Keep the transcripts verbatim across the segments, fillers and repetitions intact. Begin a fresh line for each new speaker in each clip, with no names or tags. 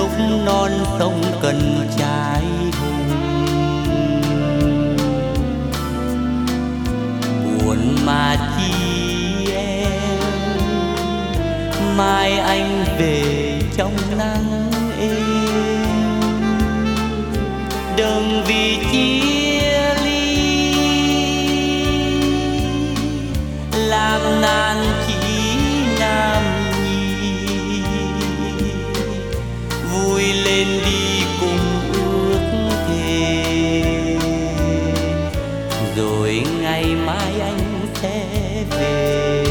lúc non sông cần trai hùng. Buồn mà chi em, mai anh về trong nắng êm. Đừng vì chia ly làm nan chỉ nam nhi. Vui lên đi cùng ước thề, rồi ngày mai anh sẽ về.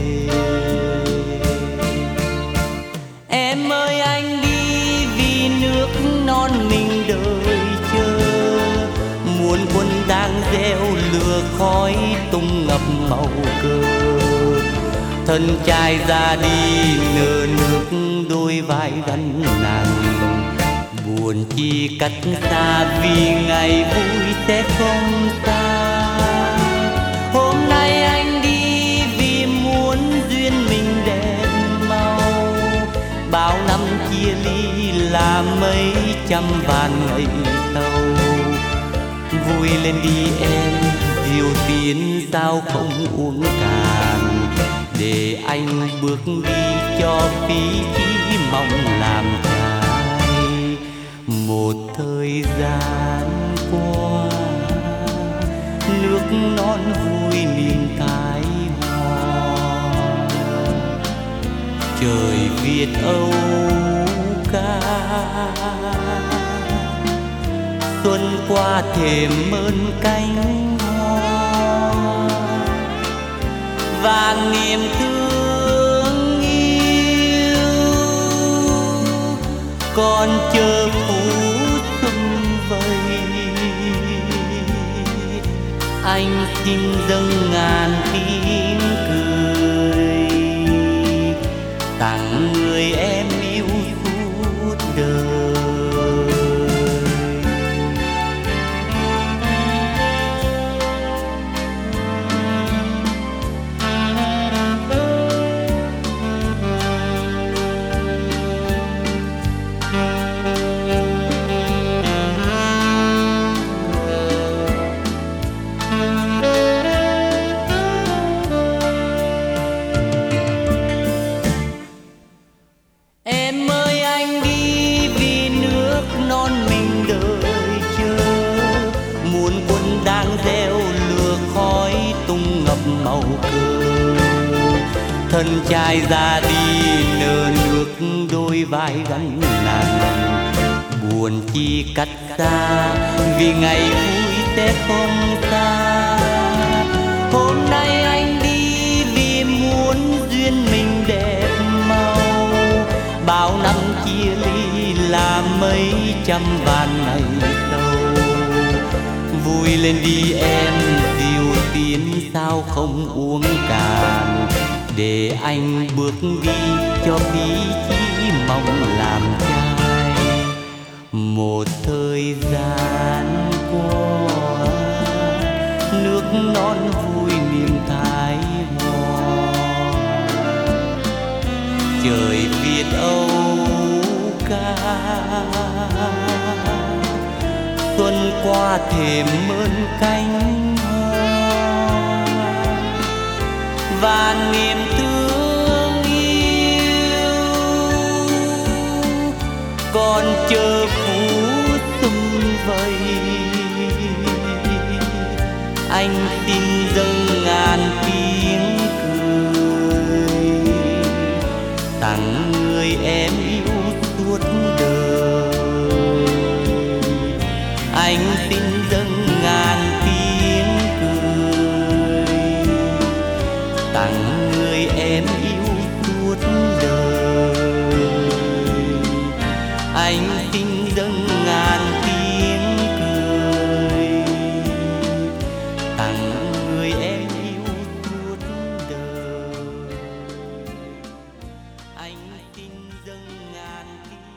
Em ơi anh đi vì nước non mình đợi chờ. Muôn quân đang gieo lửa khói tung ngập màu cờ. Thân trai ra đi nở nước đôi vai gánh nặng. Buồn chi cách xa vì ngày vui sẽ không xa. Hôm nay anh đi vì muốn duyên mình đẹp mau. Bao năm chia ly là mấy trăm vạn ngày tàu. Vui lên đi em, diều tiến sao không uống cạn. Để anh bước đi cho phí chí mong làm trai. Một thời gian qua, nước non vui niềm thái hoa. Trời Việt Âu ca, xuân qua thềm mơn cánh hoa. Và niềm thương yêu còn chờ phút xuân vầy. Anh xin dâng ngàn tiếng cười tặng người em yêu suốt đời. Em ơi anh đi vì nước non mình đợi chờ. Muôn quân đang gieo lửa khói tung ngập màu cờ. Thân trai ra đi nở nước đôi vai gánh nặng. Buồn chi cách xa vì ngày vui sẽ không xa. Hôm nay anh đi vì muốn duyên mình đẹp mau. Bao năm chia ly là mấy trăm vạn ngày đầu. Vui lên đi em, diều tiến sao không uống cạn. Để anh bước đi cho phí chí mong làm trai. Một thời gian qua, nước non vui niềm thái hoa. Trời Việt Âu ca, xuân qua thềm mơn cánh hoa. Và niềm thương yêu còn chờ phút xuân vầy. Anh xin dâng ngàn tiếng cười tặng người em yêu suốt đời. Anh xin dâng ngàn tiếng cười tặng người em yêu suốt đời. Anh xin dâng ngàn tiếng cười tặng người em yêu suốt đời. Anh xin dâng ngàn tiếng